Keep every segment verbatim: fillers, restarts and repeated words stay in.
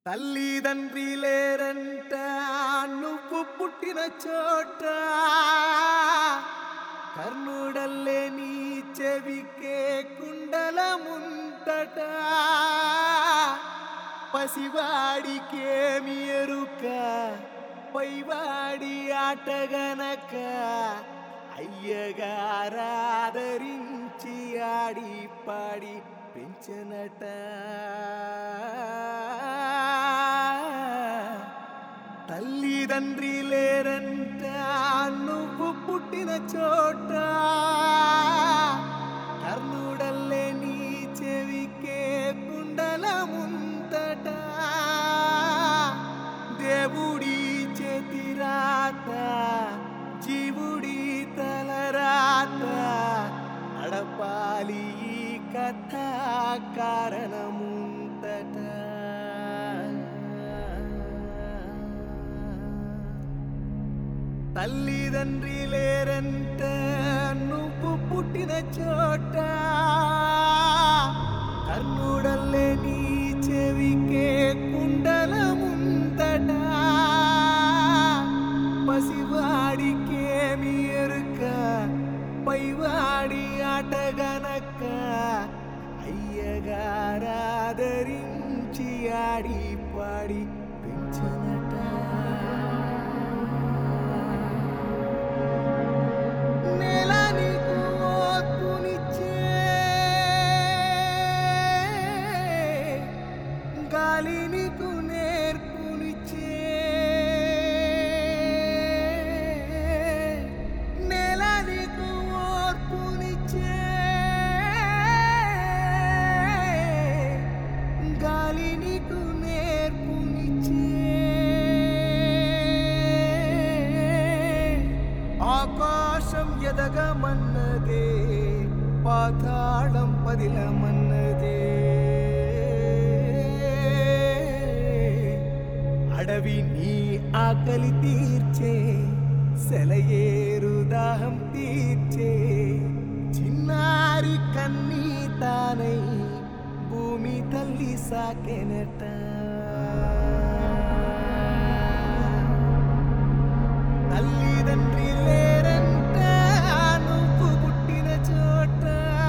తల్లిదండ్రి లేరంట నువ్వు పుట్టిన చోట కర్ణుడల్లే నీ చెవికే కుండలముంతట పసివాడికేమి ఎరుక పైవాడి ఆటగనక అయ్యగారాదరించి ఆడి పాడి పెంచనట తల్లిదండ్రి లేరంట నువ్వు పుట్టిన చోట కర్ణుడల్లే నీ చెవికే కుండలముంతట దేవుడి చేతిరాత జీవుడి తలరాత నడపాలి ఈ కథ కారణముంతట తల్లిదండ్రి లేరంట నువ్వు పుట్టిన చోట కర్ణుడల్లే నీ చెవికే కుండలముంతట పసివాడికేమి ఎరుక పైవాడి ఆటగనక అయ్యగారాదరించి ఆడి పాడి పెంచనట నేల నీకు ఓర్పునిచ్చే గాలి నీకు నేర్పునిచ్చే నేల నీకు ఓర్పునిచ్చే గాలి నీకు నేర్పునిచ్చే ఆకాశం ఎదగమన్నదే పాతాళం పదిలమన్నదే అడవి నీ ఆకలి తీర్చే సెలయేరు దాహం తీర్చే చిన్నారి కన్నీ తానై భూమి తల్లి సాకెనట తల్లిదండ్రి లేరంట నువ్వు పుట్టిన చోట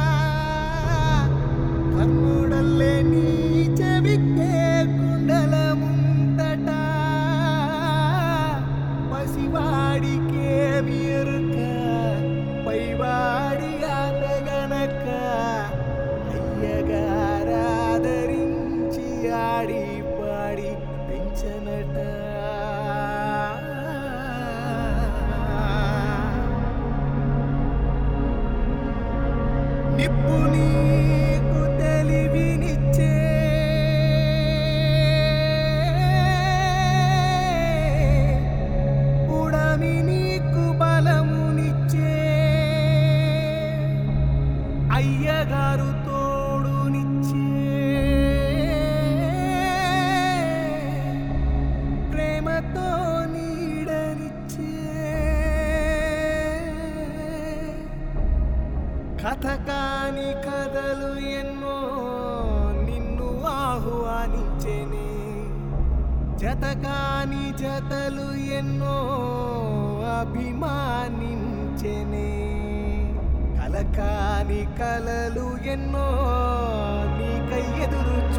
కర్ణుడల్లే నీ చెవికే కుండలముంతట పసివాడికేమి ఎరుక పైవాడి ఆటగనక అయ్యగారాదరించి ఆడి పాడి పెంచనట నిప్పు నీకు తెలివినిచ్చే ఉడమి నీకు బలమునిచ్చే అయ్యగారు తోడునిచ్చే ప్రేమతో నీడనిచ్చే కథ కాని కథలు ఎన్నో నిన్ను ఆహ్వానించెనే జత కాని జతలు ఎన్నో అభిమానించెనే కల కాని కలలు ఎన్నో నీకై ఎదురు